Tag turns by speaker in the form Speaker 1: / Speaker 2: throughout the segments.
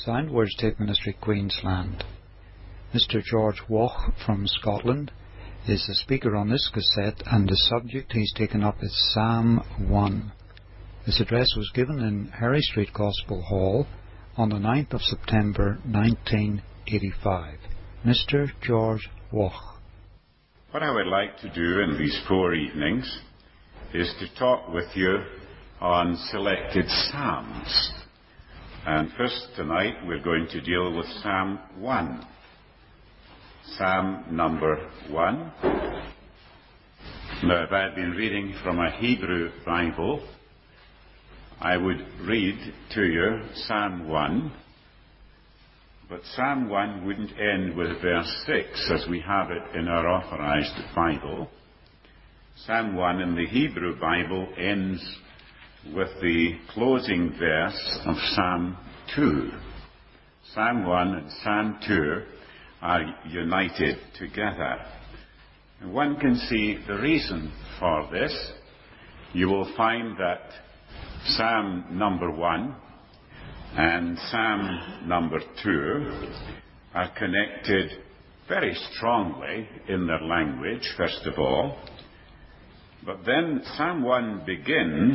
Speaker 1: Sound Words Tape Ministry, Queensland. Mr. George Walsh from Scotland is the speaker on this cassette, and the subject he's taken up is Psalm 1. This address was given in Harry Street Gospel Hall on the 9th of September 1985. Mr. George Walsh.
Speaker 2: What I would like to do in these 4 evenings is to talk with you on selected psalms. And first tonight we're going to deal with Psalm 1. Psalm number 1. Now, if I had been reading from a Hebrew Bible, I would read to you Psalm 1, but Psalm 1 wouldn't end with verse 6 as we have it in our Authorized Bible. Psalm 1 in the Hebrew Bible ends with the closing verse of Psalm 2. Psalm 1 and Psalm 2 are united together. And one can see the reason for this. You will find that Psalm number 1 and Psalm number 2 are connected very strongly in their language, first of all. But then Psalm 1 begins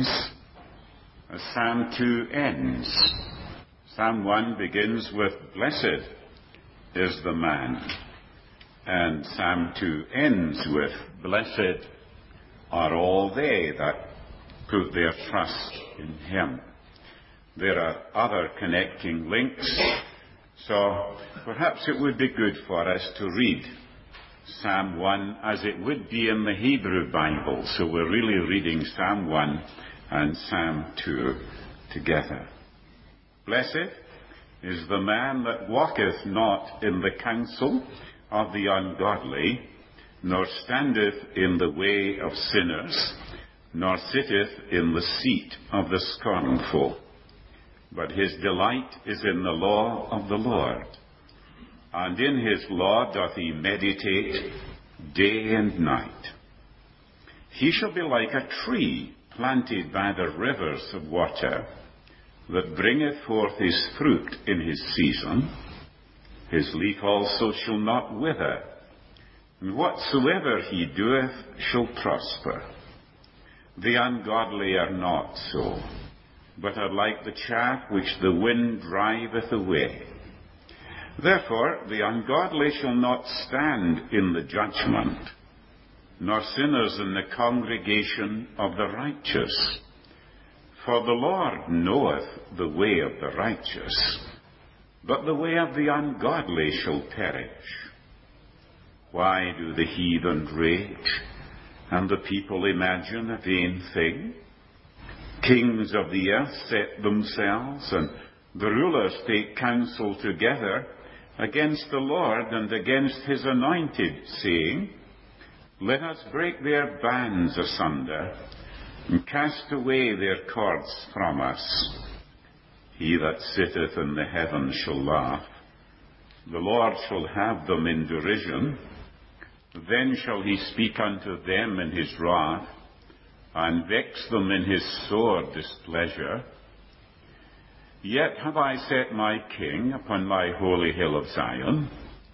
Speaker 2: as Psalm 2 ends. Psalm 1 begins with, "Blessed is the man," and Psalm 2 ends with, "Blessed are all they that put their trust in him." There are other connecting links, so perhaps it would be good for us to read Psalm 1 as it would be in the Hebrew Bible. So we're really reading Psalm 1 and Psalm 2 together. "Blessed is the man that walketh not in the counsel of the ungodly, nor standeth in the way of sinners, nor sitteth in the seat of the scornful. But his delight is in the law of the Lord, and in his law doth he meditate day and night. He shall be like a tree planted by the rivers of water, that bringeth forth his fruit in his season. His leaf also shall not wither, and whatsoever he doeth shall prosper. The ungodly are not so, but are like the chaff which the wind driveth away. Therefore the ungodly shall not stand in the judgment, nor sinners in the congregation of the righteous. For the Lord knoweth the way of the righteous, but the way of the ungodly shall perish. Why do the heathen rage, and the people imagine a vain thing? Kings of the earth set themselves, and the rulers take counsel together against the Lord and against his anointed, saying, Let us break their bands asunder, and cast away their cords from us. He that sitteth in the heavens shall laugh. The Lord shall have them in derision. Then shall he speak unto them in his wrath, and vex them in his sore displeasure. Yet have I set my king upon my holy hill of Zion.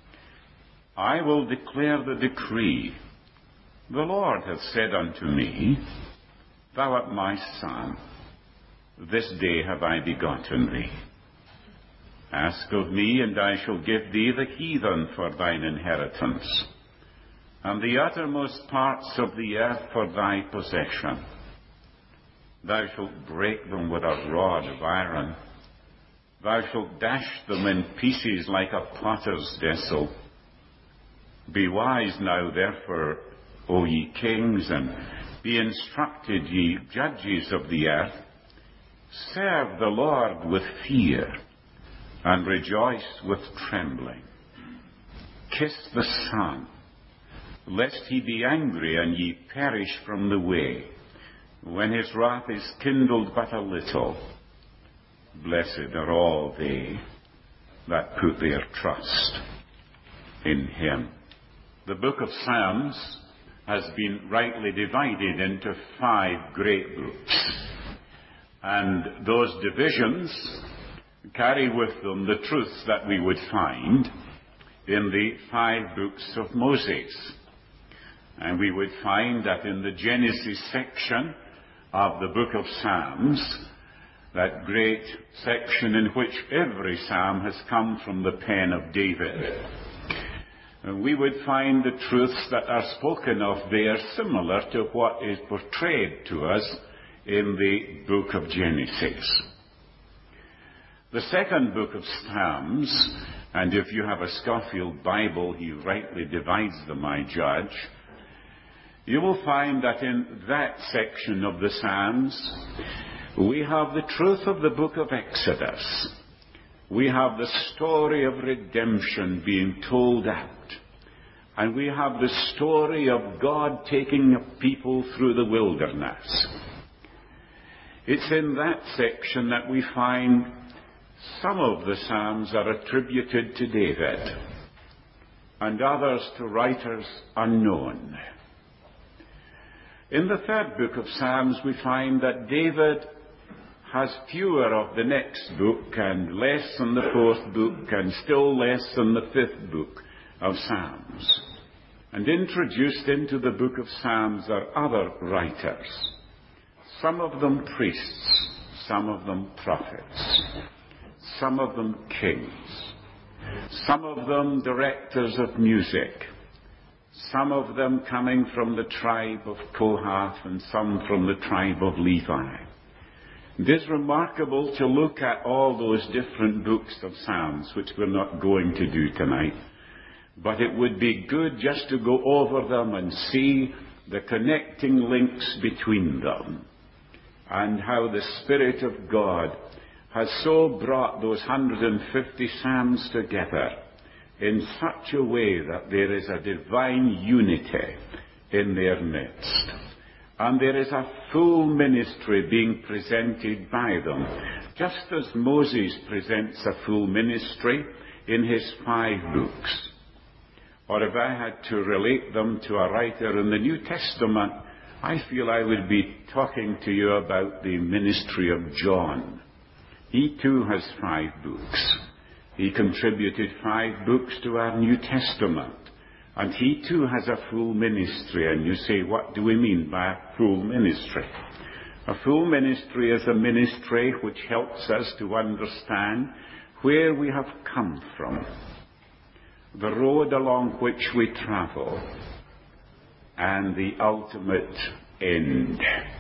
Speaker 2: I will declare the decree. The Lord hath said unto me, Thou art my son. This day have I begotten thee. Ask of me, and I shall give thee the heathen for thine inheritance, and the uttermost parts of the earth for thy possession. Thou shalt break them with a rod of iron. Thou shalt dash them in pieces like a potter's vessel. Be wise now, therefore, O ye kings, and be instructed, ye judges of the earth. Serve the Lord with fear, and rejoice with trembling. Kiss the Son, lest he be angry, and ye perish from the way, when his wrath is kindled but a little. Blessed are all they that put their trust in him." The book of Psalms has been rightly divided into 5 great groups. And those divisions carry with them the truths that we would find in the 5 books of Moses. And we would find that in the Genesis section of the book of Psalms, that great section in which every psalm has come from the pen of David, we would find the truths that are spoken of there similar to what is portrayed to us in the book of Genesis. The second book of Psalms, and if you have a Scofield Bible, he rightly divides them, I judge, you will find that in that section of the Psalms, we have the truth of the book of Exodus. We have the story of redemption being told out. And we have the story of God taking a people through the wilderness. It's in that section that we find some of the Psalms are attributed to David, and others to writers unknown. In the third book of Psalms, we find that David has fewer of the next book, and less in the fourth book, and still less in the fifth book of Psalms. And introduced into the book of Psalms are other writers, some of them priests, some of them prophets, some of them kings, some of them directors of music, some of them coming from the tribe of Kohath and some from the tribe of Levi. It is remarkable to look at all those different books of Psalms, which we're not going to do tonight. But it would be good just to go over them and see the connecting links between them, and how the Spirit of God has so brought those 150 Psalms together in such a way that there is a divine unity in their midst. And there is a full ministry being presented by them, just as Moses presents a full ministry in his 5 books. Or if I had to relate them to a writer in the New Testament, I feel I would be talking to you about the ministry of John. He too has 5 books. He contributed 5 books to our New Testament. And he too has a full ministry. And you say, what do we mean by a full ministry? A full ministry is a ministry which helps us to understand where we have come from, the road along which we travel, and the ultimate end.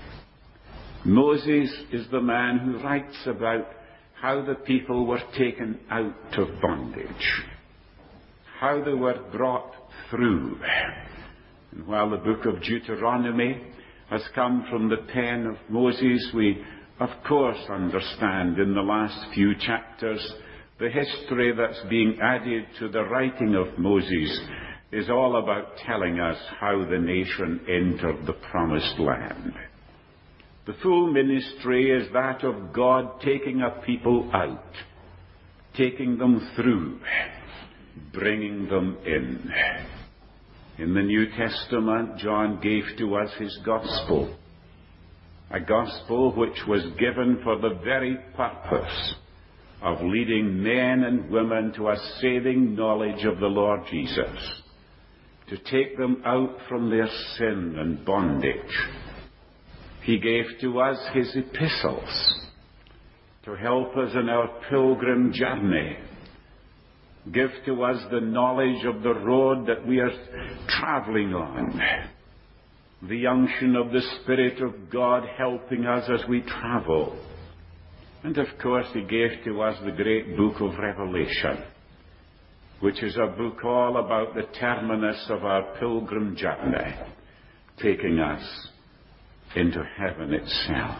Speaker 2: Moses is the man who writes about how the people were taken out of bondage, how they were brought through. And while the book of Deuteronomy has come from the pen of Moses, we of course understand in the last few chapters the history that's being added to the writing of Moses is all about telling us how the nation entered the promised land. The full ministry is that of God taking a people out, taking them through, bringing them in. In the New Testament, John gave to us his gospel, a gospel which was given for the very purpose of leading men and women to a saving knowledge of the Lord Jesus, to take them out from their sin and bondage. He gave to us his epistles to help us in our pilgrim journey, give to us the knowledge of the road that we are traveling on, the unction of the Spirit of God helping us as we travel. And of course he gave to us the great book of Revelation, which is a book all about the terminus of our pilgrim journey, taking us into heaven itself.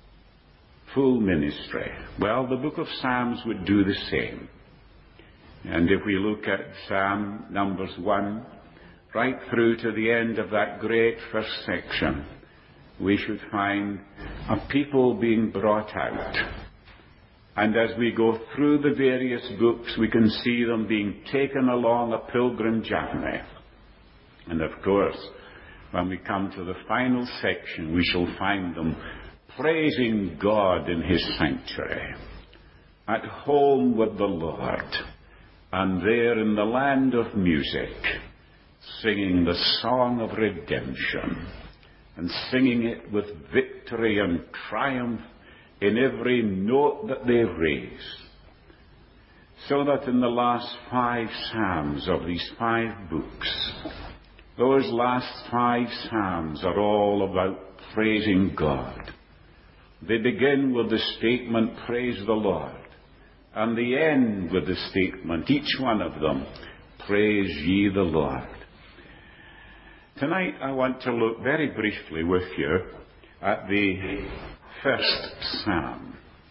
Speaker 2: Full ministry. Well, the book of Psalms would do the same. And if we look at Psalm numbers 1, right through to the end of that great first section, we should find a people being brought out. And as we go through the various books, we can see them being taken along a pilgrim journey. And of course, when we come to the final section, we shall find them praising God in his sanctuary, at home with the Lord, and there in the land of music, singing the song of redemption, and singing it with victory and triumph in every note that they raise. So that in the last 5 psalms of these 5 books, those last 5 psalms are all about praising God. They begin with the statement, praise the Lord, and they end with the statement, each one of them, praise ye the Lord. Tonight I want to look very briefly with you at the first psalm.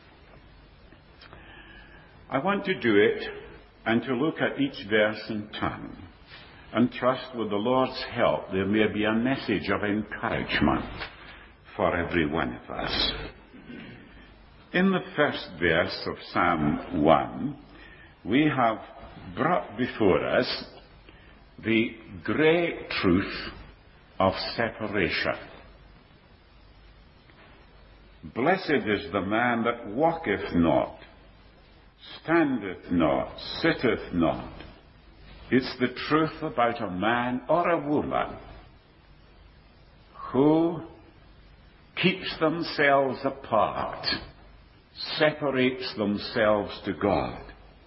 Speaker 2: I want to do it and to look at each verse in turn and trust with the Lord's help there may be a message of encouragement for every one of us. In the first verse of Psalm 1, we have brought before us the great truth of separation. Blessed is the man that walketh not, standeth not, sitteth not. It's the truth about a man or a woman who keeps themselves apart, separates themselves to God.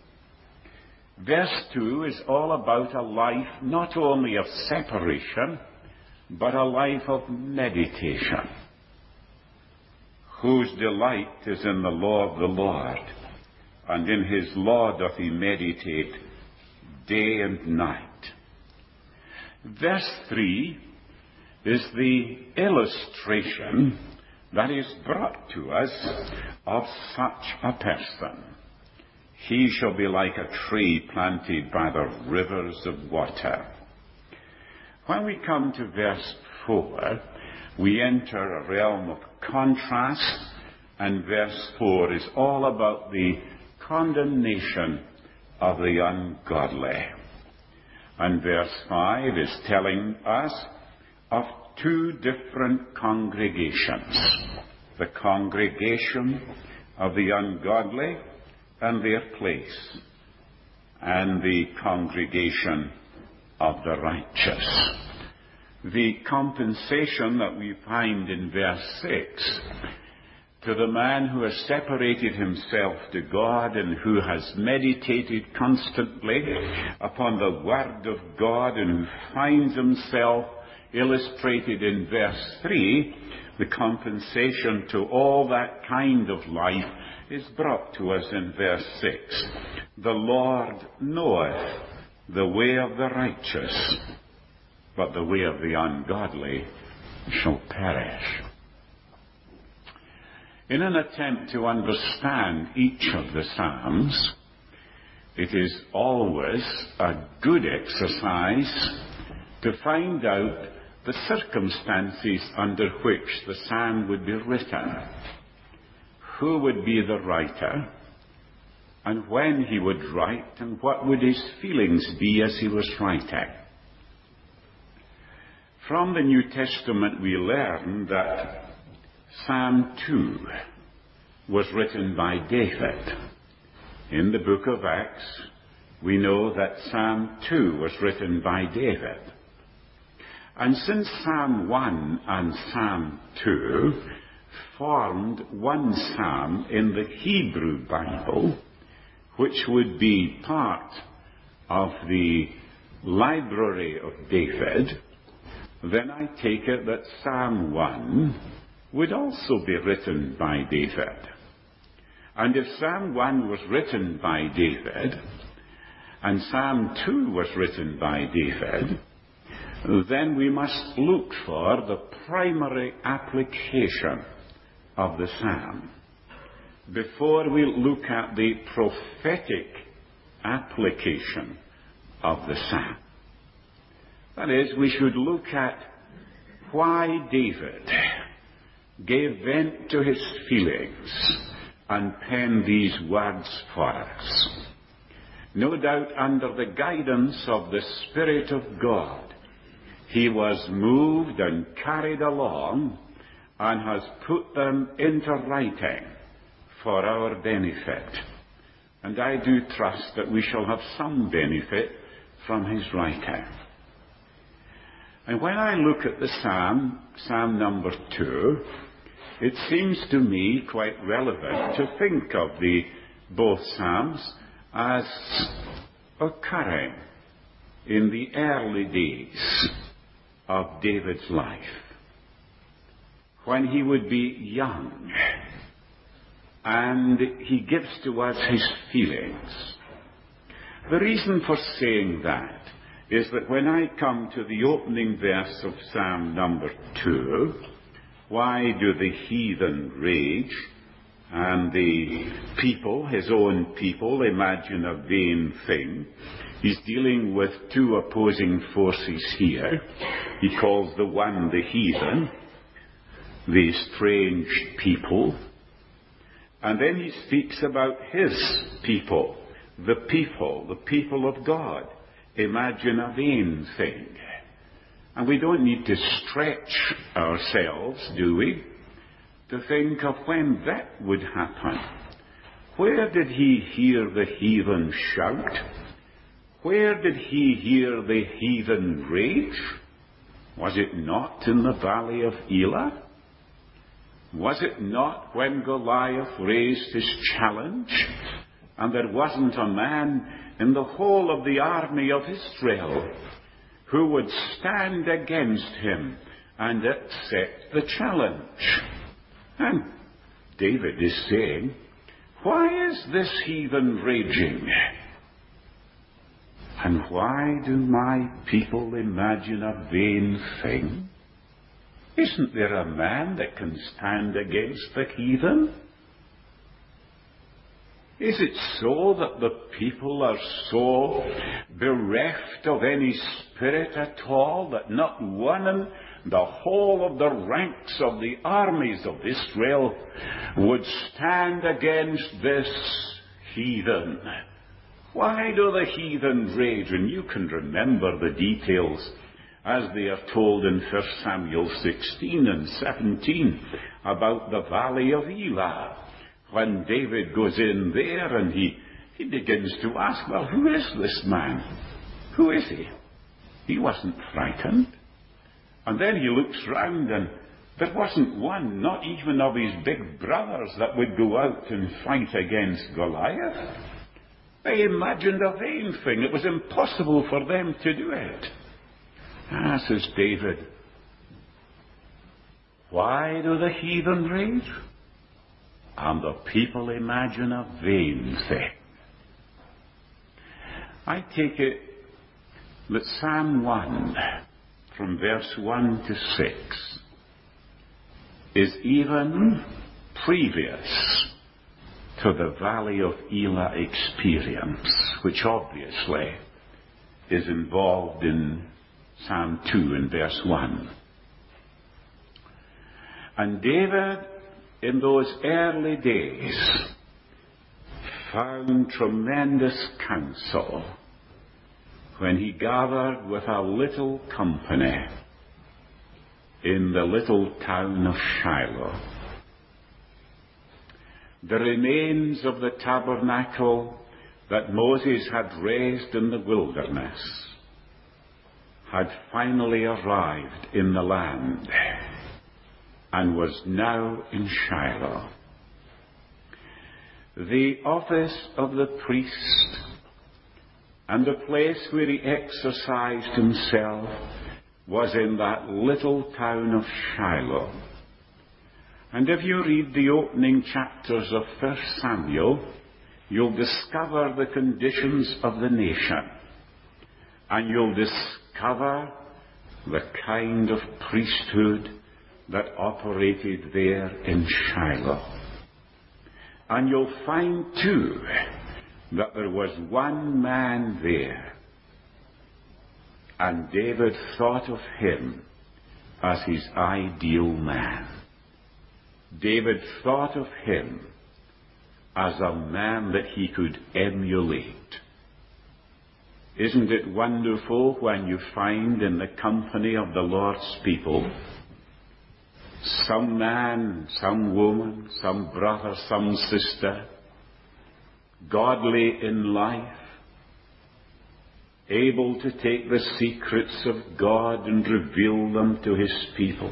Speaker 2: Verse 2 is all about a life not only of separation, but a life of meditation. Whose delight is in the law of the Lord, and in his law doth he meditate day and night. Verse 3 is the illustration that is brought to us of such a person. He shall be like a tree planted by the rivers of water. When we come to verse 4, we enter a realm of contrast, and verse 4 is all about the condemnation of the ungodly. And verse 5 is telling us of 2 different congregations. The congregation of the ungodly and their place, and the congregation of the righteous. The compensation that we find in verse 6 to the man who has separated himself to God and who has meditated constantly upon the Word of God and who finds himself illustrated in verse 3, the compensation to all that kind of life is brought to us in verse 6. The Lord knoweth the way of the righteous, but the way of the ungodly shall perish. In an attempt to understand each of the Psalms, it is always a good exercise to find out the circumstances under which the Psalm would be written. Who would be the writer, and when he would write, and what would his feelings be as he was writing. From the New Testament we learn that Psalm 2 was written by David. In the book of Acts, we know that Psalm 2 was written by David. And since Psalm 1 and Psalm 2 formed one psalm in the Hebrew Bible, which would be part of the library of David, then I take it that Psalm 1 would also be written by David. And if Psalm 1 was written by David, and Psalm 2 was written by David, then we must look for the primary application of the psalm before we look at the prophetic application of the psalm. That is, we should look at why David gave vent to his feelings and penned these words for us. No doubt under the guidance of the Spirit of God, he was moved and carried along and has put them into writing for our benefit. and I do trust that we shall have some benefit from his writing. And when I look at the Psalm number 2, it seems to me quite relevant to think of both Psalms as occurring in the early days of David's life, when he would be young, and he gives to us his feelings. The reason for saying that is that when I come to the opening verse of Psalm number 2, why do the heathen rage and the people, his own people, imagine a vain thing? He's dealing with two opposing forces here. He calls the one the heathen, the strange people. And then he speaks about his people, the people of God. Imagine a vain thing. And we don't need to stretch ourselves, do we, to think of when that would happen. Where did he hear the heathen shout? Where did he hear the heathen rage? Was it not in the valley of Elah? Was it not when Goliath raised his challenge, and there wasn't a man in the whole of the army of Israel who would stand against him and accept the challenge? And David is saying, why is this heathen raging? And why do my people imagine a vain thing? Isn't there a man that can stand against the heathen? Is it so that the people are so bereft of any spirit at all that not one in the whole of the ranks of the armies of Israel would stand against this heathen? Why do the heathen rage? And you can remember the details as they are told in 1 Samuel 16 and 17 about the valley of Elah. When David goes in there and he begins to ask, well, who is this man? Who is he? He wasn't frightened. And then he looks round and there wasn't one, not even of his big brothers, that would go out and fight against Goliath. They imagined a vain thing. It was impossible for them to do it. Ah, says David, why do the heathen rage? And the people imagine a vain thing. I take it that Psalm 1, from verse 1 to 6, is even previous to the Valley of Elah experience, which obviously is involved in Psalm 2 and verse 1. And David, in those early days, found tremendous counsel when he gathered with a little company in the little town of Shiloh. The remains of the tabernacle that Moses had raised in the wilderness had finally arrived in the land and was now in Shiloh. The office of the priest and the place where he exercised himself was in that little town of Shiloh. And if you read the opening chapters of 1 Samuel, you'll discover the conditions of the nation. And you'll discover the kind of priesthood that operated there in Shiloh. And you'll find, too, that there was one man there. And David thought of him as his ideal man. David thought of him as a man that he could emulate. Isn't it wonderful when you find in the company of the Lord's people some man, some woman, some brother, some sister godly in life, able to take the secrets of God and reveal them to his people,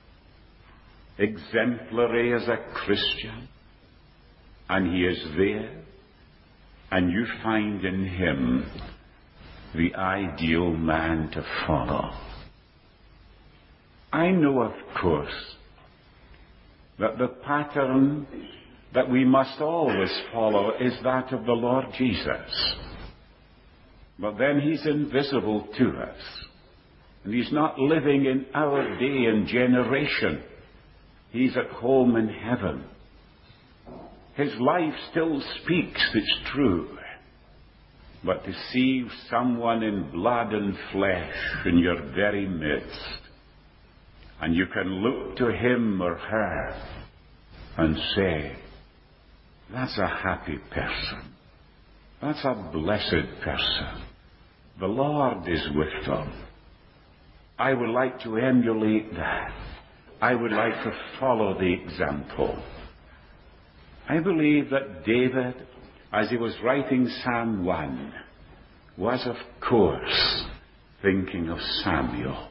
Speaker 2: exemplary as a Christian, and he is there, and you find in him the ideal man to follow. I know, of course, that the pattern that we must always follow is that of the Lord Jesus. But then he's invisible to us. And he's not living in our day and generation. He's at home in heaven. His life still speaks, it's true. But to see someone in blood and flesh in your very midst, and you can look to him or her and say, that's a happy person. That's a blessed person. The Lord is with them. I would like to emulate that. I would like to follow the example. I believe that David, as he was writing Psalm 1, was of course thinking of Samuel.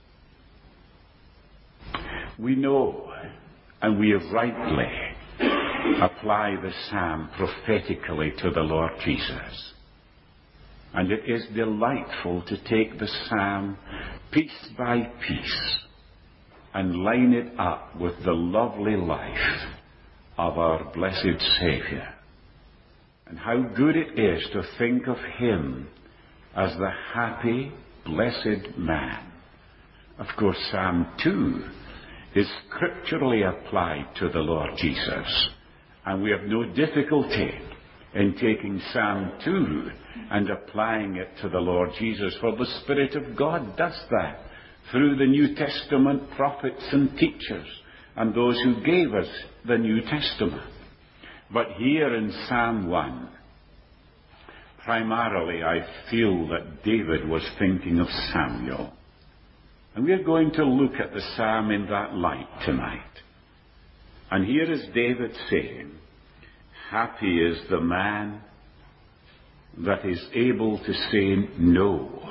Speaker 2: We know, and we rightly apply the psalm prophetically to the Lord Jesus. And it is delightful to take the psalm piece by piece and line it up with the lovely life of our blessed Saviour. And how good it is to think of him as the happy, blessed man. Of course, Psalm 2 is scripturally applied to the Lord Jesus. And we have no difficulty in taking Psalm 2 and applying it to the Lord Jesus, for the Spirit of God does that through the New Testament prophets and teachers and those who gave us the New Testament. But here in Psalm 1, primarily I feel that David was thinking of Samuel. And we are going to look at the psalm in that light tonight. And here is David saying, happy is the man that is able to say no.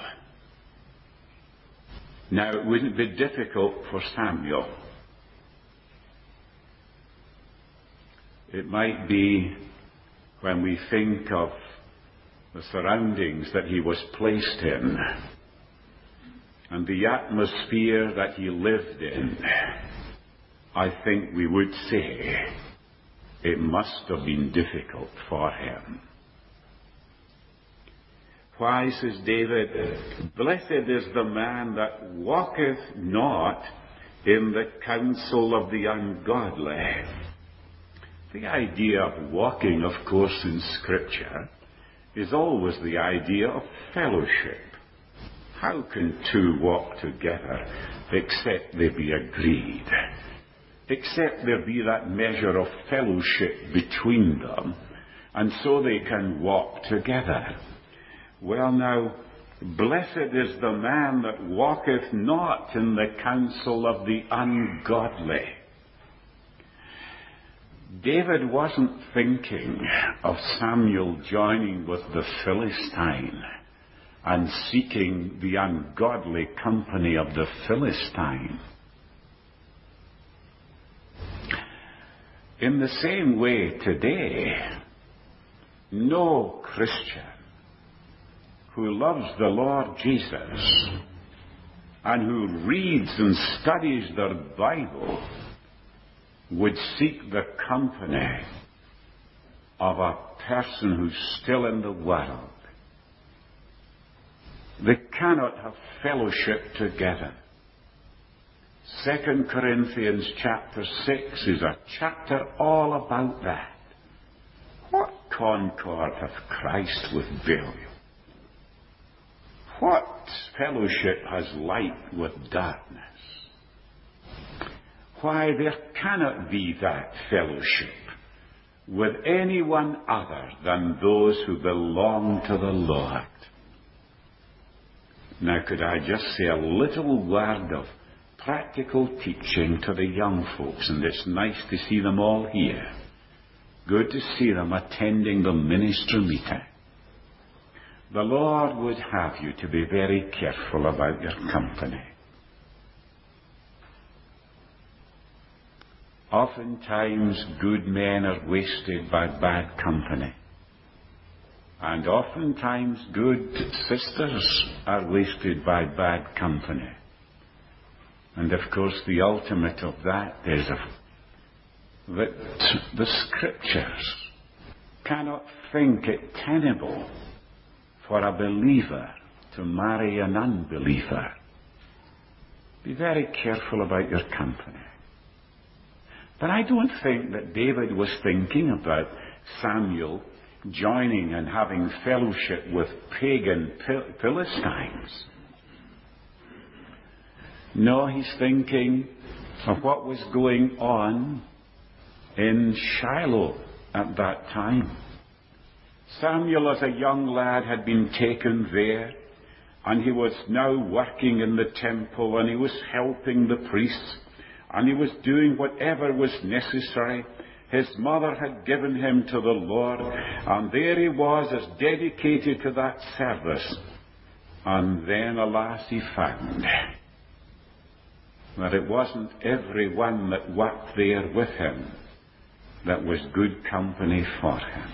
Speaker 2: Now, it wouldn't be difficult for Samuel. It might be, when we think of the surroundings that he was placed in and the atmosphere that he lived in, I think we would say it must have been difficult for him. Why, says David, blessed is the man that walketh not in the counsel of the ungodly. The idea of walking, of course, in Scripture is always the idea of fellowship. How can two walk together except they be agreed? Except there be that measure of fellowship between them, and so they can walk together. Well now, blessed is the man that walketh not in the counsel of the ungodly. David wasn't thinking of Samuel joining with the Philistine and seeking the ungodly company of the Philistine. In the same way today, no Christian who loves the Lord Jesus and who reads and studies their Bible would seek the company of a person who's still in the world. They cannot have fellowship together. 2 Corinthians chapter 6 is a chapter all about that. What concord hath Christ with Belial? What fellowship has light with darkness? Why, there cannot be that fellowship with anyone other than those who belong to the Lord. Now, could I just say a little word of practical teaching to the young folks, and it's nice to see them all here. good to see them attending the ministry meeting. The Lord would have you to be very careful about your company. Oftentimes good men are wasted by bad company. And oftentimes good sisters are wasted by bad company. And of course the ultimate of that is that the Scriptures cannot think it tenable for a believer to marry an unbeliever. Be very careful about your company. But I don't think that David was thinking about Samuel joining and having fellowship with pagan Philistines. No, he's thinking of what was going on in Shiloh at that time. Samuel, as a young lad, had been taken there, and he was now working in the temple, and he was helping the priests, and he was doing whatever was necessary. His mother had given him to the Lord, and there he was as dedicated to that service. And then, alas, he found that it wasn't everyone that worked there with him that was good company for him.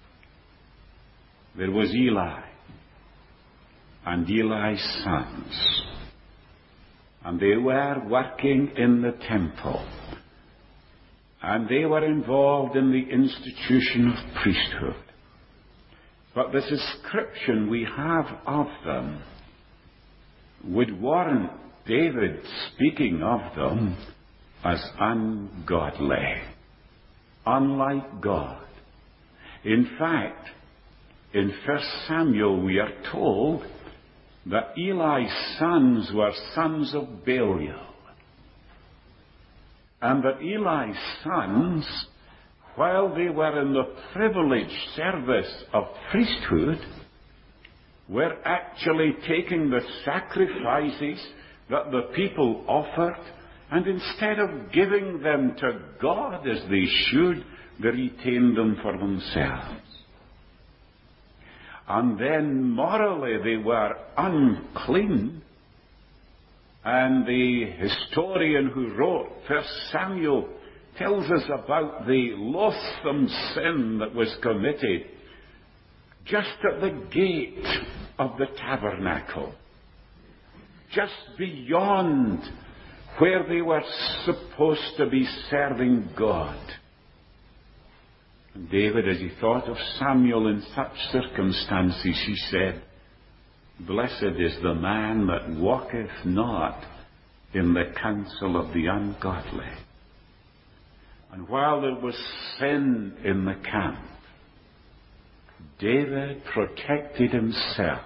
Speaker 2: There was Eli and Eli's sons, and they were working in the temple, and they were involved in the institution of priesthood. But the description we have of them would warrant David speaking of them as ungodly, unlike God. In fact, in 1 Samuel we are told that Eli's sons were sons of Belial, and that Eli's sons, while they were in the privileged service of priesthood, were actually taking the sacrifices that the people offered, and instead of giving them to God as they should, they retained them for themselves. And then morally they were unclean. And the historian who wrote 1 Samuel tells us about the loathsome sin that was committed just at the gate of the tabernacle, just beyond where they were supposed to be serving God. And David, as he thought of Samuel in such circumstances, he said, "Blessed is the man that walketh not in the counsel of the ungodly." And while there was sin in the camp, David protected himself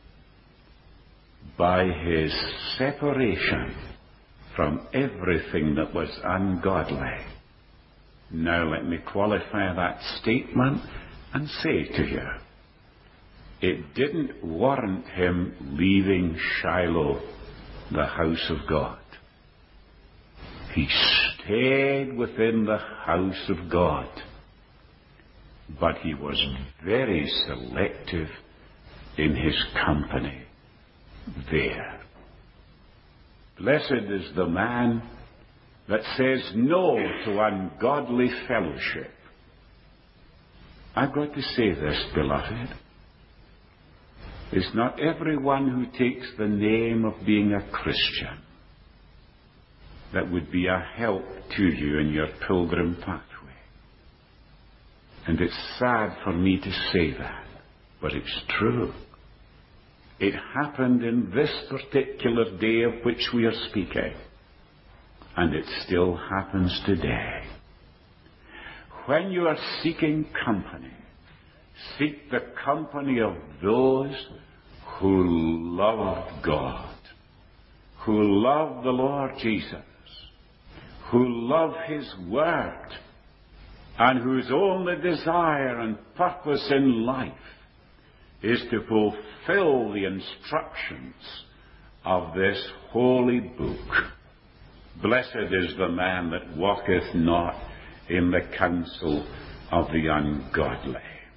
Speaker 2: by his separation from everything that was ungodly. Now let me qualify that statement and say to you, it didn't warrant him leaving Shiloh, the house of God. He stayed within the house of God, but he was very selective in his company there. Blessed is the man that says no to ungodly fellowship. I've got to say this, beloved. It's not everyone who takes the name of being a Christian that would be a help to you in your pilgrim pathway. And it's sad for me to say that, but it's true. It happened in this particular day of which we are speaking, and it still happens today. When you are seeking company, seek the company of those who love God, who love the Lord Jesus, who love His Word, and whose only desire and purpose in life is to fulfill the instructions of this holy book. Blessed is the man that walketh not in the counsel of the ungodly.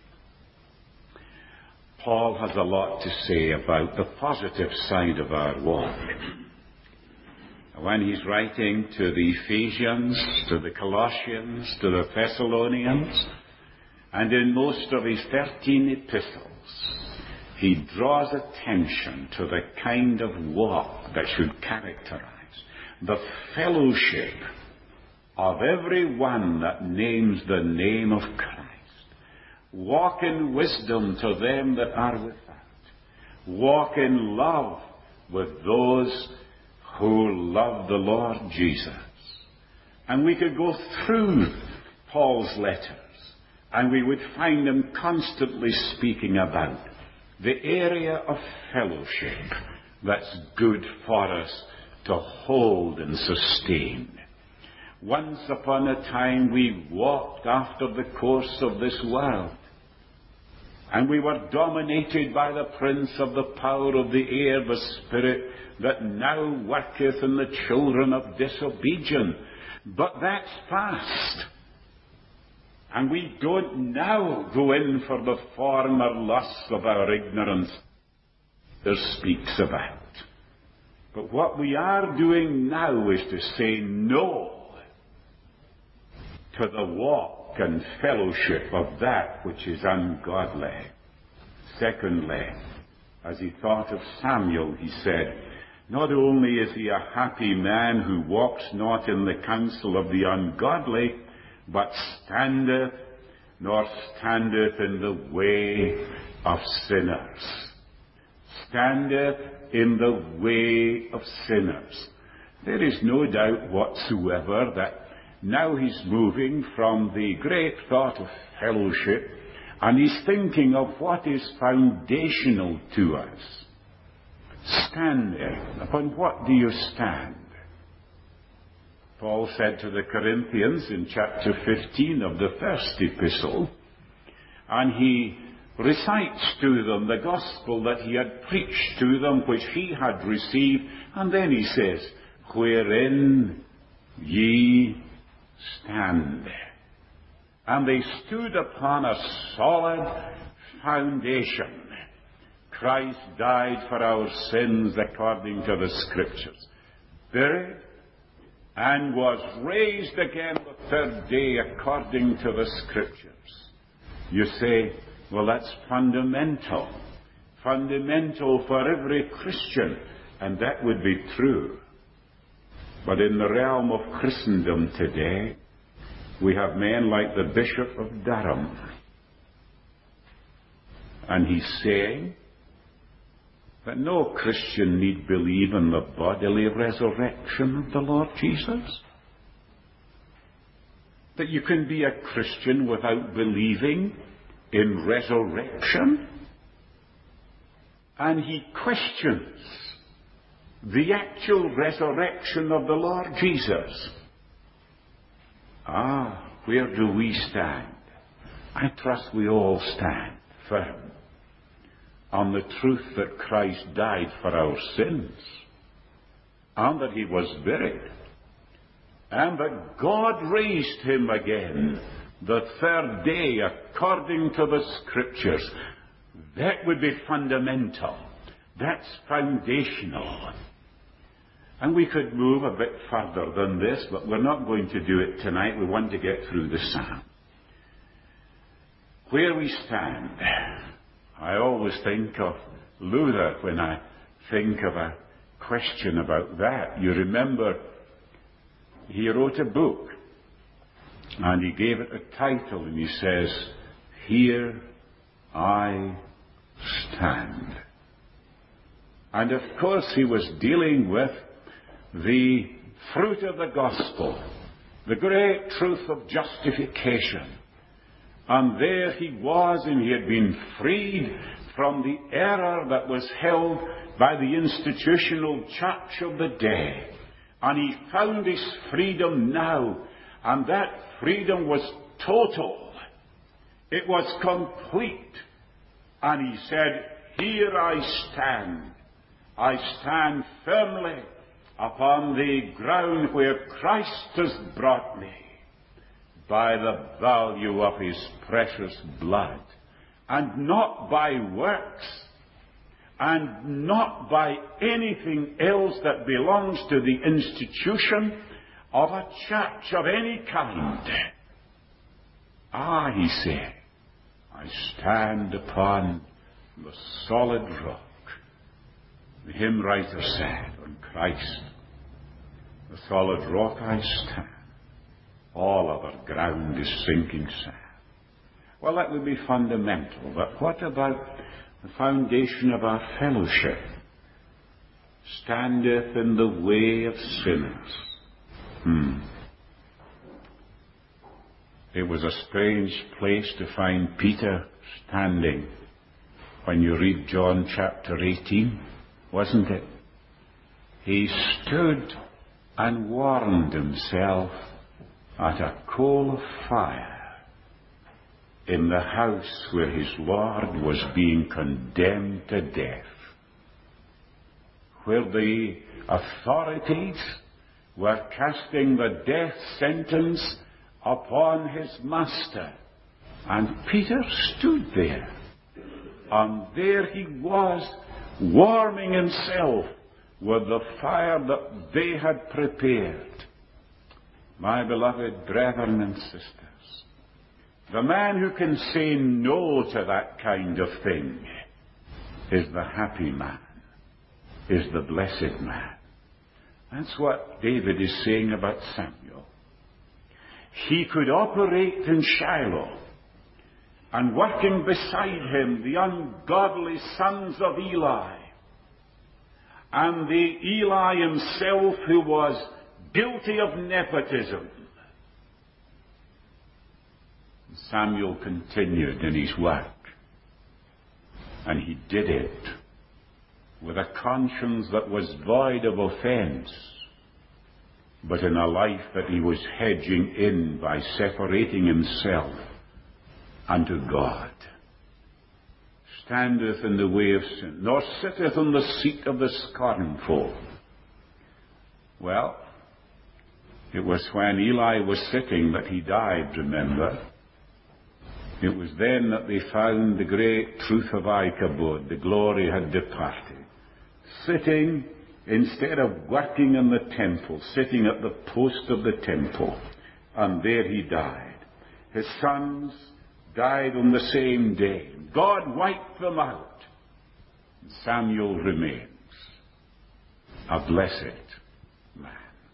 Speaker 2: Paul has a lot to say about the positive side of our walk. When he's writing to the Ephesians, to the Colossians, to the Thessalonians, and in most of his 13 epistles, he draws attention to the kind of walk that should characterize the fellowship of every one that names the name of Christ. Walk in wisdom to them that are without. Walk in love with those who love the Lord Jesus. And we could go through Paul's letters, and we would find him constantly speaking about the area of fellowship that's good for us to hold and sustain. Once upon a time we walked after the course of this world, and we were dominated by the prince of the power of the air, the spirit that now worketh in the children of disobedience. But that's past. And we don't now go in for the former lusts of our ignorance there speaks about. But what we are doing now is to say no to the walk and fellowship of that which is ungodly. Secondly, as he thought of Samuel, he said, not only is he a happy man who walks not in the counsel of the ungodly, but standeth in the way of sinners. Standeth in the way of sinners. There is no doubt whatsoever that now he's moving from the great thought of fellowship, and he's thinking of what is foundational to us. Standing. Upon what do you stand? Paul said to the Corinthians in chapter 15 of the first epistle, and he recites to them the gospel that he had preached to them, which he had received, and then he says, wherein ye stand. And they stood upon a solid foundation. Christ died for our sins according to the Scriptures, buried, and was raised again the third day according to the Scriptures. You say, well, that's fundamental. Fundamental for every Christian, and that would be true. But in the realm of Christendom today, we have men like the Bishop of Durham. And he's saying that no Christian need believe in the bodily resurrection of the Lord Jesus. That you can be a Christian without believing in resurrection. And he questions the actual resurrection of the Lord Jesus. Where do we stand? I trust we all stand firm on the truth that Christ died for our sins, and that he was buried, and that God raised him again the third day according to the Scriptures. That would be fundamental. That's foundational. And we could move a bit further than this, but we're not going to do it tonight. We want to get through the psalm. Where we stand. I always think of Luther when I think of a question about that. You remember, he wrote a book, and he gave it a title, and he says, Here I Stand. And of course he was dealing with the fruit of the gospel, the great truth of justification. And there he was, and he had been freed from the error that was held by the institutional church of the day. And he found his freedom now, and that freedom was total. It was complete. And he said, Here I stand. I stand firmly upon the ground where Christ has brought me. by the value of his precious blood, and not by works, and not by anything else that belongs to the institution of a church of any kind. Ah, he said, I stand upon the solid rock. The hymn writer said, on Christ, the solid rock I stand. All other ground is sinking sand. Well, that would be fundamental, but what about the foundation of our fellowship? Standeth in the way of sinners. It was a strange place to find Peter standing when you read John chapter 18, wasn't it? He stood and warmed himself at a coal of fire in the house where his Lord was being condemned to death, where the authorities were casting the death sentence upon his master. And Peter stood there, and there he was, warming himself with the fire that they had prepared. My beloved brethren and sisters, the man who can say no to that kind of thing is the happy man, is the blessed man. That's what David is saying about Samuel. He could operate in Shiloh, and working beside him the ungodly sons of Eli, and the Eli himself who was guilty of nepotism. Samuel continued in his work, and he did it with a conscience that was void of offense, but in a life that he was hedging in by separating himself unto God. Standeth in the way of sin, nor sitteth on the seat of the scornful. Well, it was when Eli was sitting that he died, remember. It was then that they found the great truth of Ichabod. The glory had departed. Sitting, instead of working in the temple, sitting at the post of the temple. And there he died. His sons died on the same day. God wiped them out. Samuel remains a blessed man.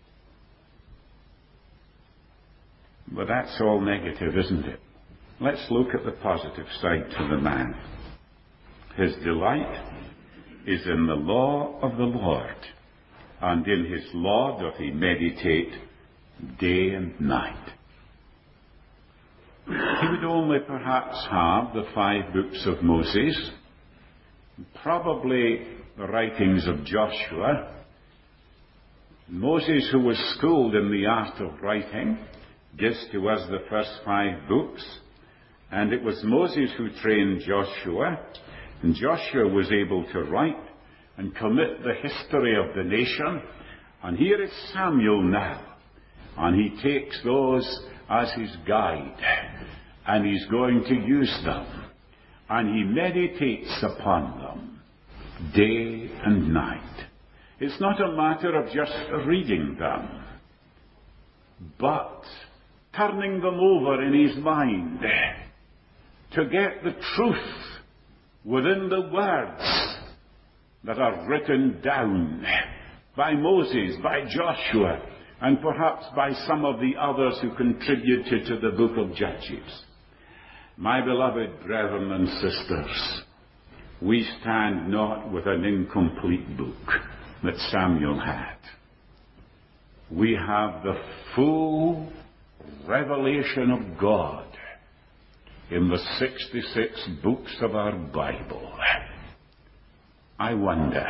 Speaker 2: But that's all negative, isn't it? Let's look at the positive side to the man. His delight is in the law of the Lord, and in his law doth he meditate day and night. He would only perhaps have the 5 books of Moses, probably the writings of Joshua. Moses, who was schooled in the art of writing, gives to us the first 5 books. And it was Moses who trained Joshua, and Joshua was able to write and commit the history of the nation. And here is Samuel now, and he takes those as his guide, and he's going to use them, and he meditates upon them day and night. It's not a matter of just reading them, but turning them over in his mind to get the truth within the words that are written down by Moses, by Joshua, and perhaps by some of the others who contributed to the book of Judges. My beloved brethren and sisters, we stand not with an incomplete book that Samuel had. We have the full revelation of God in the 66 books of our Bible. I wonder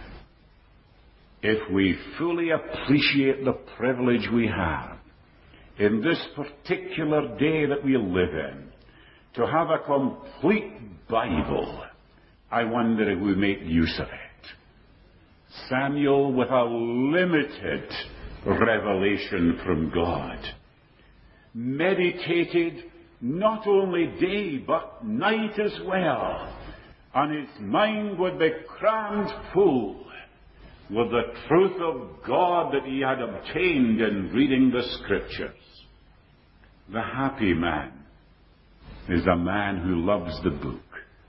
Speaker 2: if we fully appreciate the privilege we have in this particular day that we live in to have a complete Bible. I wonder if we make use of it. Samuel with a limited revelation from God, meditated not only day but night as well, and his mind would be crammed full with the truth of God that he had obtained in reading the Scriptures. The happy man is a man who loves the book.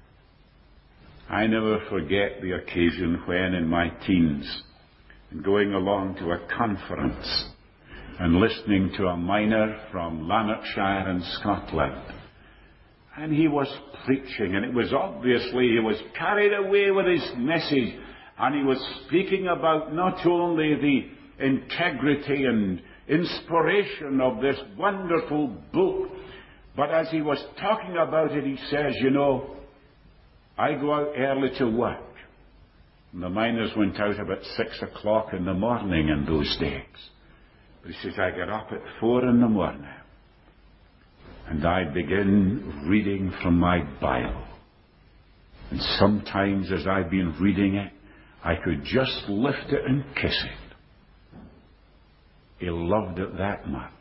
Speaker 2: I never forget the occasion when in my teens, going along to a conference and listening to a miner from Lanarkshire in Scotland. And he was preaching, and it was obviously he was carried away with his message, and he was speaking about not only the integrity and inspiration of this wonderful book, but as he was talking about it, he says, you know, I go out early to work. And the miners went out about 6 o'clock in the morning in those days. But he says, I get up at 4 in the morning and I begin reading from my Bible. And sometimes as I've been reading it, I could just lift it and kiss it. He loved it that much.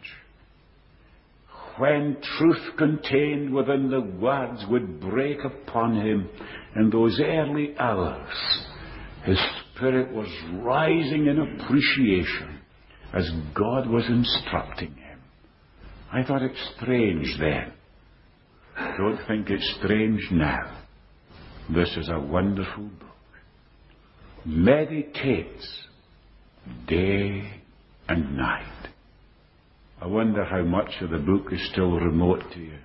Speaker 2: When truth contained within the words would break upon him in those early hours, his spirit was rising in appreciation as God was instructing him. I thought it strange then. Don't think it's strange now. This is a wonderful book. Meditates day and night. I wonder how much of the book is still remote to you.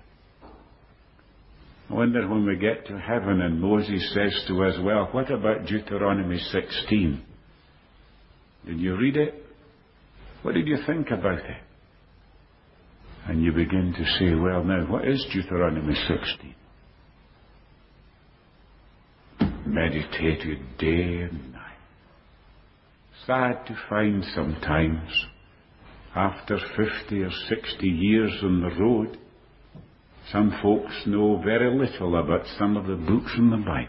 Speaker 2: I wonder when we get to heaven and Moses says to us, well, what about Deuteronomy 16? Did you read it? What did you think about it? And you begin to say, well, now, what is Deuteronomy 16? Meditated day and night. Sad to find sometimes, after 50 or 60 years on the road, some folks know very little about some of the books in the Bible.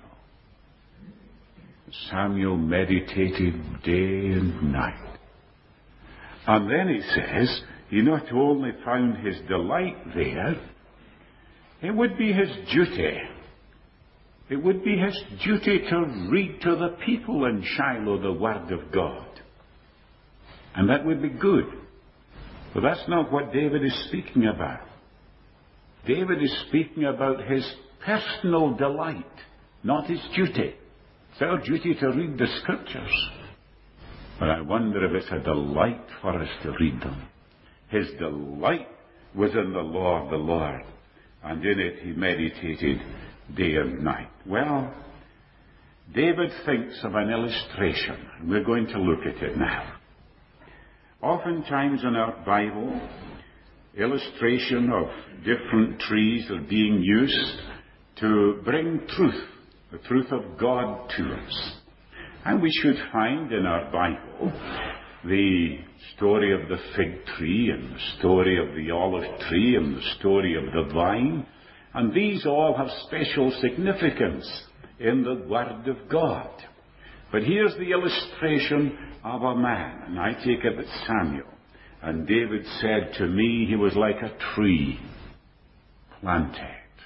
Speaker 2: Samuel meditated day and night. And then he says, he not only found his delight there, it would be his duty. It would be his duty to read to the people in Shiloh the Word of God. And that would be good. But that's not what David is speaking about. David is speaking about his personal delight, not his duty. It's our duty to read the Scriptures. But I wonder if it's a delight for us to read them. His delight was in the law of the Lord, and in it he meditated day and night. Well, David thinks of an illustration, and we're going to look at it now. Oftentimes in our Bible, illustration of different trees are being used to bring truth, the truth of God to us. And we should find in our Bible the story of the fig tree and the story of the olive tree and the story of the vine. And these all have special significance in the Word of God. But here's the illustration of a man, and I take it that Samuel. And David said to me, he was like a tree planted.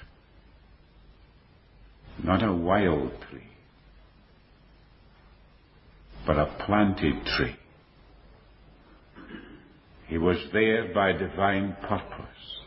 Speaker 2: Not a wild tree, but a planted tree. He was there by divine purpose.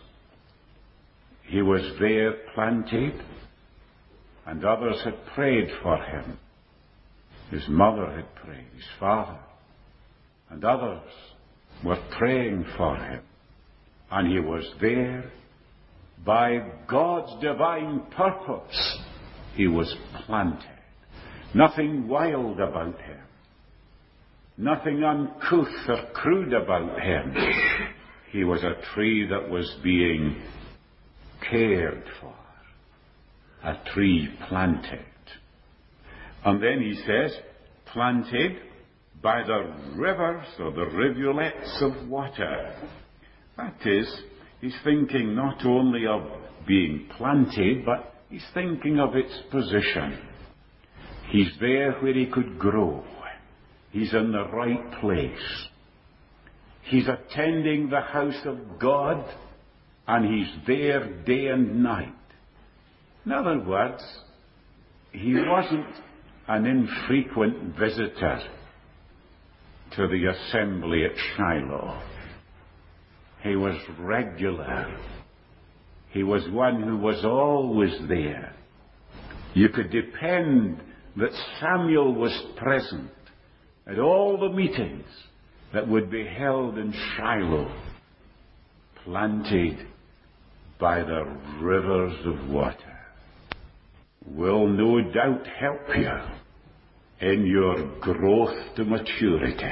Speaker 2: He was there planted, and others had prayed for him. His mother had prayed, his father, and others were praying for him. And he was there by God's divine purpose. He was planted. Nothing wild about him. Nothing uncouth or crude about him. He was a tree that was being cared for. A tree planted. And then he says, planted by the rivers or the rivulets of water. That is, he's thinking not only of being planted, but he's thinking of its position. He's there where he could grow. He's in the right place. He's attending the house of God and he's there day and night. In other words, he wasn't an infrequent visitor to the assembly at Shiloh. He was regular. He was one who was always there. You could depend that Samuel was present at all the meetings that would be held in Shiloh, planted by the rivers of water, will no doubt help you in your growth to maturity,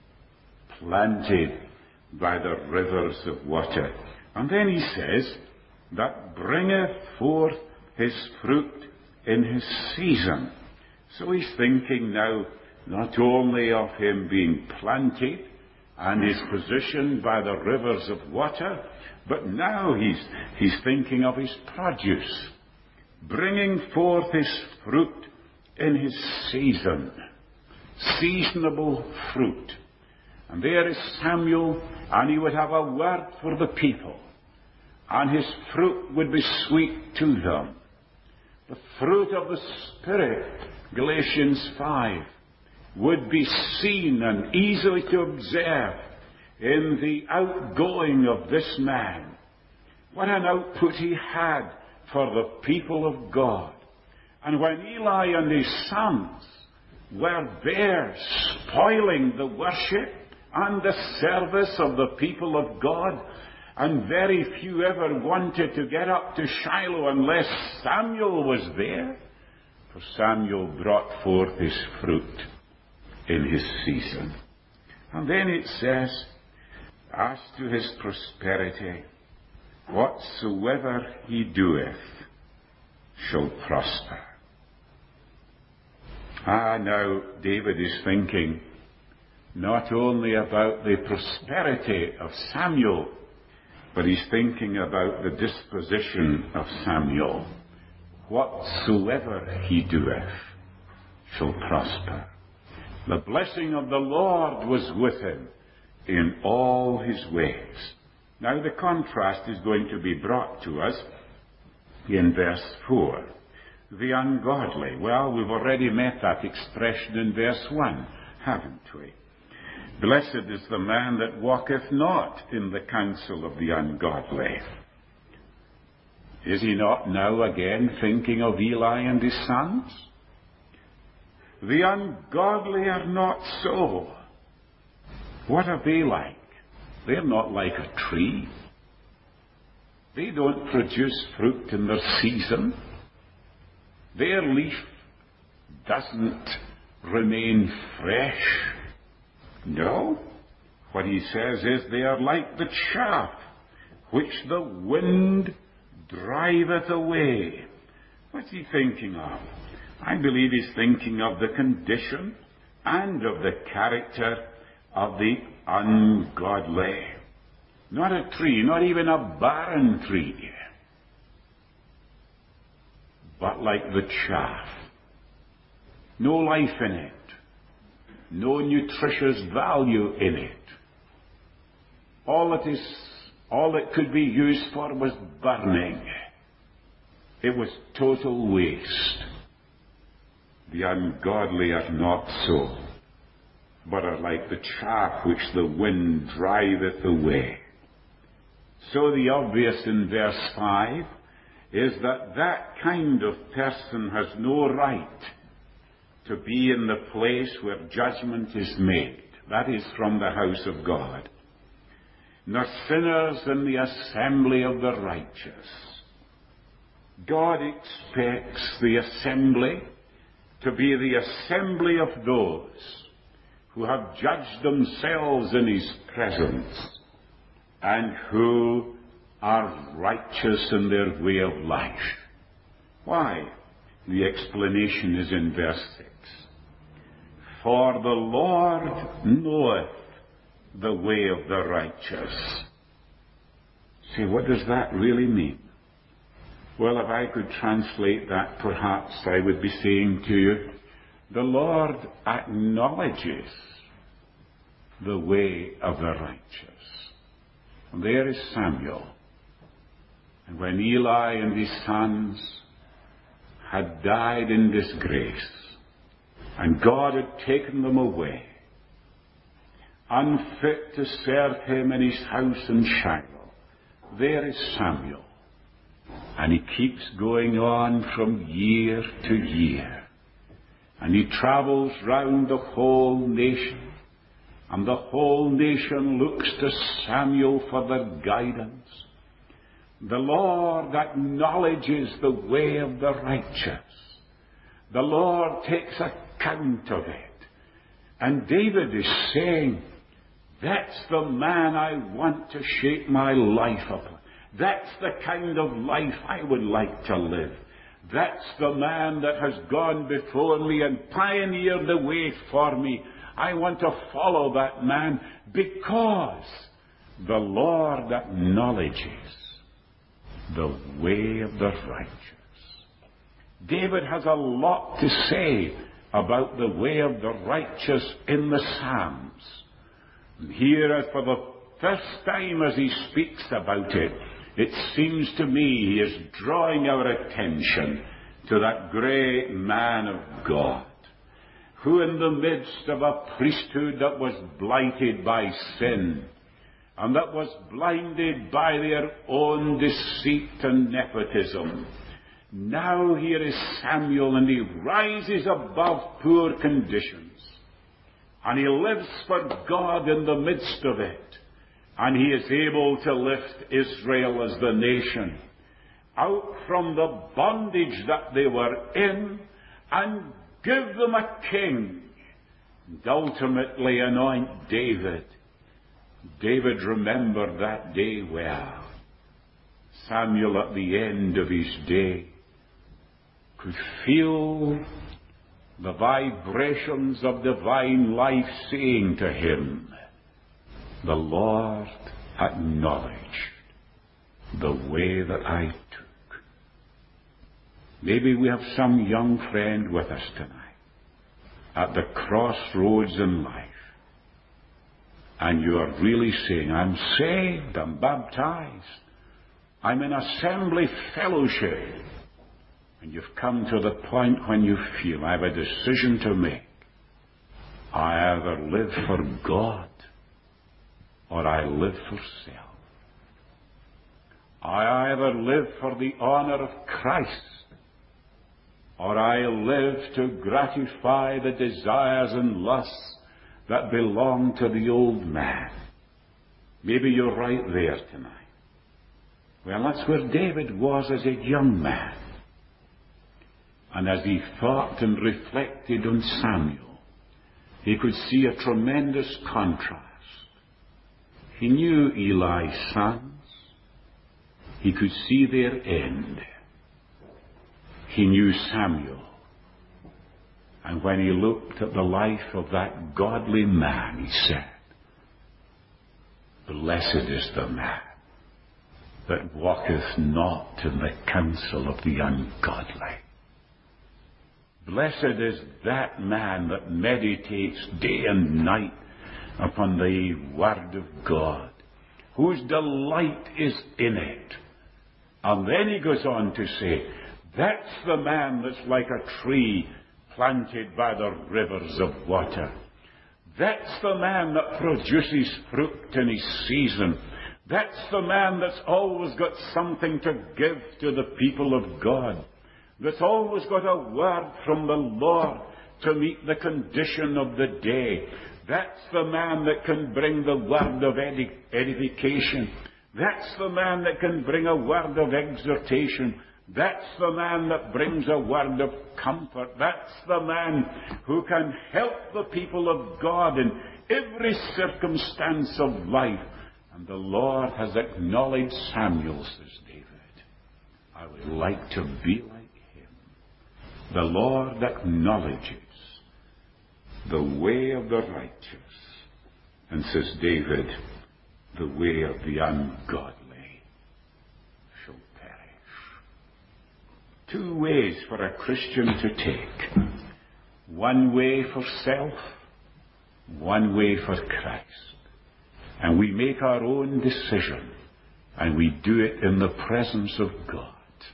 Speaker 2: planted by the rivers of water. And then he says, that bringeth forth his fruit in his season. So he's thinking now not only of him being planted and his position by the rivers of water, but now he's thinking of his produce, bringing forth his fruit in his season, seasonable fruit. And there is Samuel, and he would have a word for the people, and his fruit would be sweet to them. The fruit of the Spirit, Galatians 5, would be seen and easily to observe in the outgoing of this man. What an output he had for the people of God. And when Eli and his sons were there spoiling the worship and the service of the people of God, and very few ever wanted to get up to Shiloh unless Samuel was there, for Samuel brought forth his fruit in his season. And then it says, as to his prosperity, whatsoever he doeth shall prosper. Now David is thinking not only about the prosperity of Samuel, but he's thinking about the disposition of Samuel. Whatsoever he doeth shall prosper. The blessing of the Lord was with him in all his ways. Now the contrast is going to be brought to us in verse 4. The ungodly. Well, we've already met that expression in verse 1, haven't we? Blessed is the man that walketh not in the counsel of the ungodly. Is he not now again thinking of Eli and his sons? The ungodly are not so. What are they like? They're not like a tree. They don't produce fruit in their season. Their leaf doesn't remain fresh. No. What he says is they are like the chaff which the wind driveth away. What's he thinking of? I believe he's thinking of the condition and of the character of the ungodly. Not a tree, not even a barren tree, but like the chaff. No life in it. No nutritious value in it. All it could be used for was burning. It was total waste. The ungodly are not so, but are like the chaff which the wind driveth away. So the obvious in verse 5 is that kind of person has no right to be in the place where judgment is made. That is from the house of God. Nor sinners in the assembly of the righteous. God expects the assembly to be the assembly of those who have judged themselves in his presence and who are righteous in their way of life. Why? The explanation is in verse 6. For the Lord knoweth the way of the righteous. See, what does that really mean? Well, if I could translate that, perhaps I would be saying to you, the Lord acknowledges the way of the righteous. And there is Samuel. And when Eli and his sons had died in disgrace, and God had taken them away, unfit to serve him in his house in Shiloh, there is Samuel. And he keeps going on from year to year. And he travels round the whole nation. And the whole nation looks to Samuel for their guidance. The Lord acknowledges the way of the righteous. The Lord takes account of it. And David is saying, that's the man I want to shape my life upon. That's the kind of life I would like to live. That's the man that has gone before me and pioneered the way for me. I want to follow that man because the Lord acknowledges the way of the righteous. David has a lot to say about the way of the righteous in the Psalms. And here, for the first time as he speaks about it, it seems to me he is drawing our attention to that great man of God, who in the midst of a priesthood that was blighted by sin, and that was blinded by their own deceit and nepotism, now here is Samuel, and he rises above poor conditions, and he lives for God in the midst of it. And he is able to lift Israel as the nation out from the bondage that they were in and give them a king and ultimately anoint David. David remembered that day well. Samuel at the end of his day could feel the vibrations of divine life saying to him, the Lord acknowledged the way that I took. Maybe we have some young friend with us tonight at the crossroads in life. And you are really saying, I'm saved, I'm baptized, I'm in assembly fellowship. And you've come to the point when you feel, I have a decision to make. I either live for God or I live for self. I either live for the honor of Christ, or I live to gratify the desires and lusts that belong to the old man. Maybe you're right there tonight. Well, that's where David was as a young man. And as he thought and reflected on Samuel, he could see a tremendous contrast. He knew Eli's sons. He could see their end. He knew Samuel. And when he looked at the life of that godly man, he said, blessed is the man that walketh not in the counsel of the ungodly. Blessed is that man that meditates day and night upon the Word of God, whose delight is in it. And then he goes on to say, that's the man that's like a tree planted by the rivers of water. That's the man that produces fruit in his season. That's the man that's always got something to give to the people of God. That's always got a word from the Lord to meet the condition of the day. That's the man that can bring the word of edification. That's the man that can bring a word of exhortation. That's the man that brings a word of comfort. That's the man who can help the people of God in every circumstance of life. And the Lord has acknowledged Samuel, says David. I would like to be like him. The Lord acknowledges the way of the righteous. And says David, the way of the ungodly shall perish. Two ways for a Christian to take. One way for self, one way for Christ. And we make our own decision and we do it in the presence of God.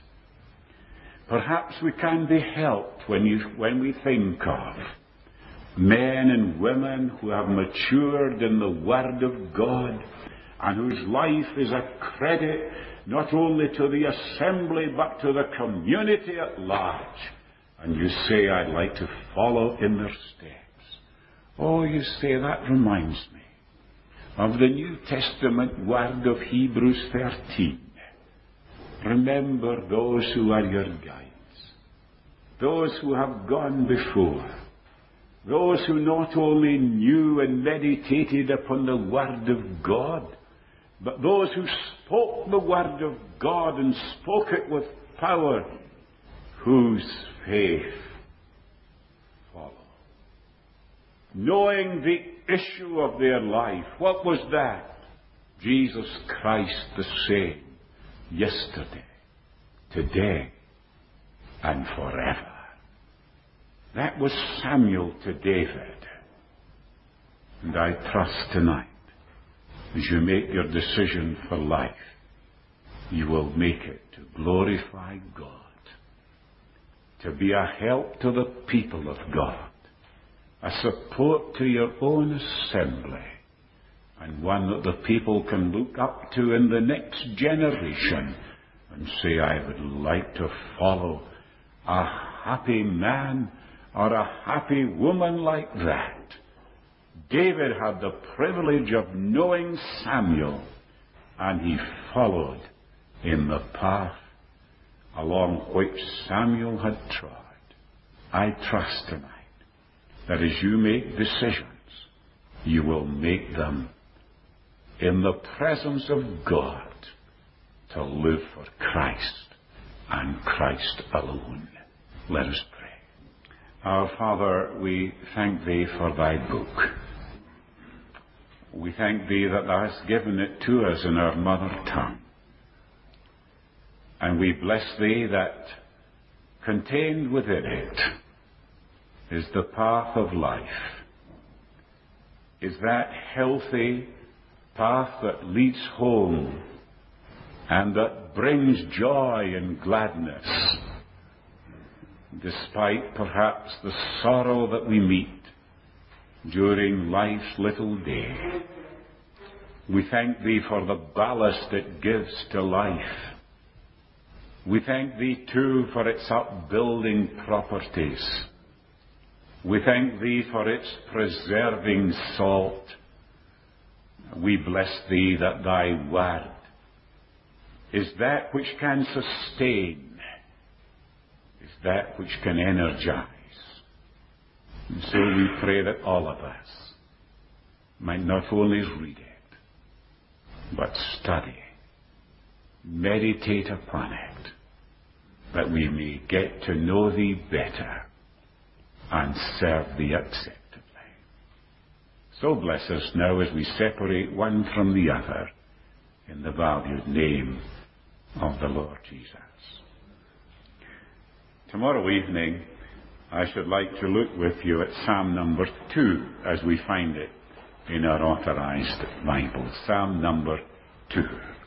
Speaker 2: Perhaps we can be helped when we think of men and women who have matured in the Word of God and whose life is a credit not only to the assembly but to the community at large. And you say, I'd like to follow in their steps. Oh, you say, that reminds me of the New Testament word of Hebrews 13. Remember those who are your guides, those who have gone before, those who not only knew and meditated upon the Word of God, but those who spoke the Word of God and spoke it with power, whose faith followed. Knowing the issue of their life, what was that? Jesus Christ the same, yesterday, today, and forever. That was Samuel to David. And I trust tonight, as you make your decision for life, you will make it to glorify God, to be a help to the people of God, a support to your own assembly, and one that the people can look up to in the next generation and say, I would like to follow a happy man or a happy woman like that. David had the privilege of knowing Samuel, and he followed in the path along which Samuel had trod. I trust tonight that as you make decisions, you will make them in the presence of God to live for Christ and Christ alone. Let us pray. Our Father, we thank Thee for Thy book. We thank Thee that Thou hast given it to us in our mother tongue. And we bless Thee that contained within it is the path of life, is that healthy path that leads home and that brings joy and gladness, despite perhaps the sorrow that we meet during life's little day. We thank Thee for the ballast it gives to life. We thank Thee too for its upbuilding properties. We thank Thee for its preserving salt. We bless Thee that Thy Word is that which can sustain, is that which can energize. And so we pray that all of us might not only read it, but study, meditate upon it, that we may get to know Thee better and serve Thee acceptably. So bless us now as we separate one from the other in the valued name of the Lord Jesus. Tomorrow evening, I should like to look with you at Psalm number 2 as we find it in our authorized Bible. Psalm number 2.